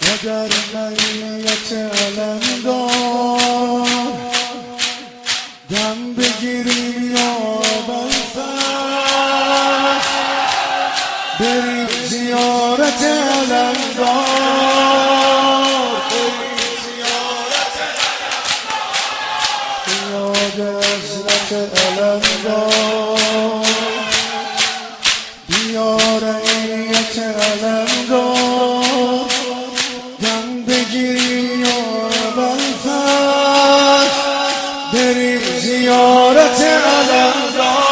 اگر نیت علمدار دم بگیریم یا بلفت بریم زیارت علمدار، یاد عزت علمدار، بیار عینیت علمدار دم بگیریم یا بلفت بریم زیارت علمدار،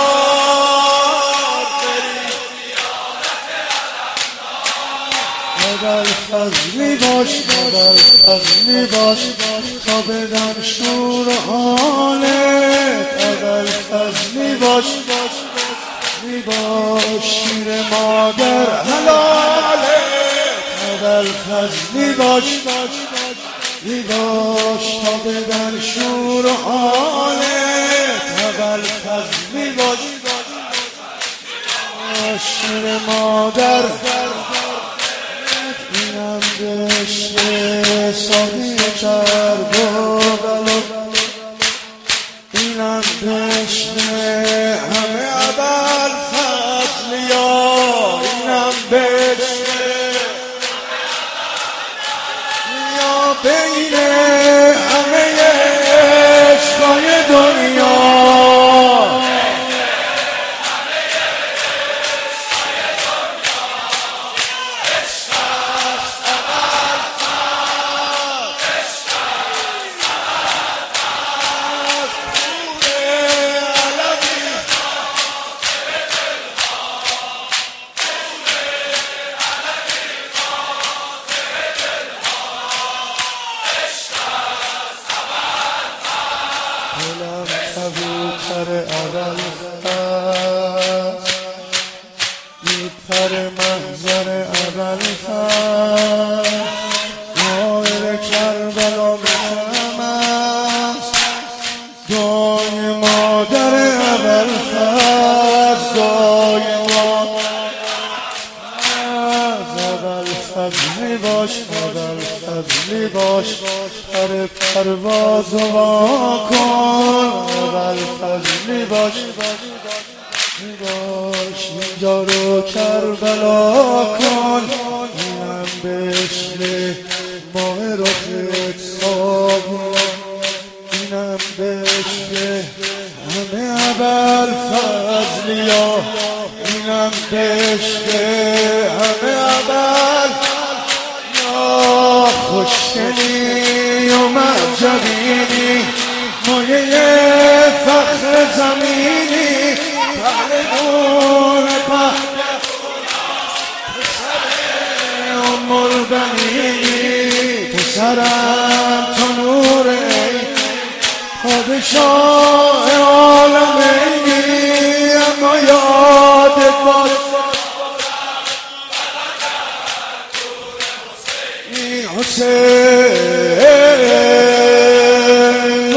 فضلی باش فضلی باش تا بدم شور و حالت، فضلی باش شیر مادر حلالت، فضلی باش تا بدم شور و حالت، فضلی باش شیر مادر اینم بشه ساقی چرب و بلو، اینم بشه همه ابل فضلیا، اینم بشه یا بین همه عشقای دنیا، کبوتر اول فصل میپر محضر اول فصل نایر کربلا میشم است دای مادر اول فصل، دای مادر اول فضلی باش، اول فضلی باش پر پرواز و واکن، اول فضلی باش اینجا رو کربلا کن، اینم بشله ماه رخت صابون، اینم بشله همه اول فضلیا، اینم بشله همه اول یا خوشگلی و معجبینی مایه فخر زمینی پهلوان ام البنینی پسرم تو نور ای پادشاه عالمینی، اما یادت باش حسین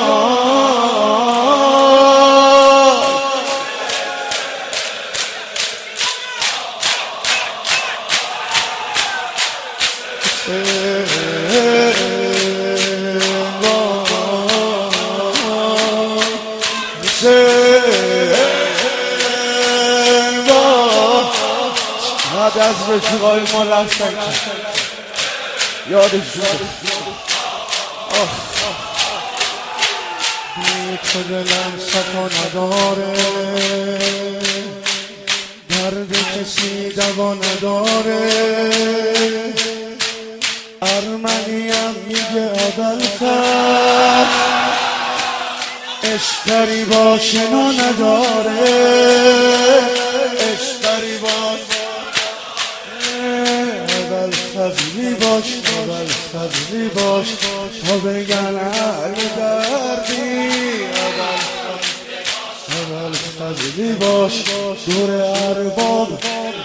بعد از رفیقای ما رفتن یادش شد بی تو دلم صفا نداره، درد کسی دوا نداره، ارمنیم میگه ابوالفضل عشقی با شنا نداره، عشقی با فضلی باش، اول فضلی باش تا بگن اهل دردی، اول فضلی باش دور ارباب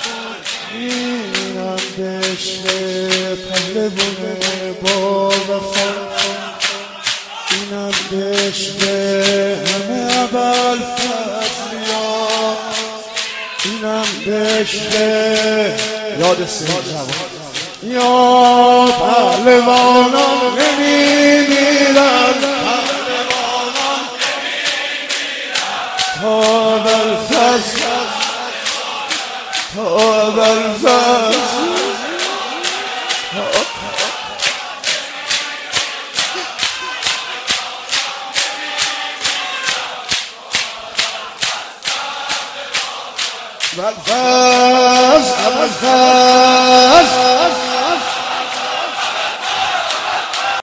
اینم بشه پهلوان با وفا، اینم بشه همه اول فضلیا، اینم بشه یاد سه جوان یا پهلوانان نمیمیرن تا بالفصل تا بالفصل بالفصل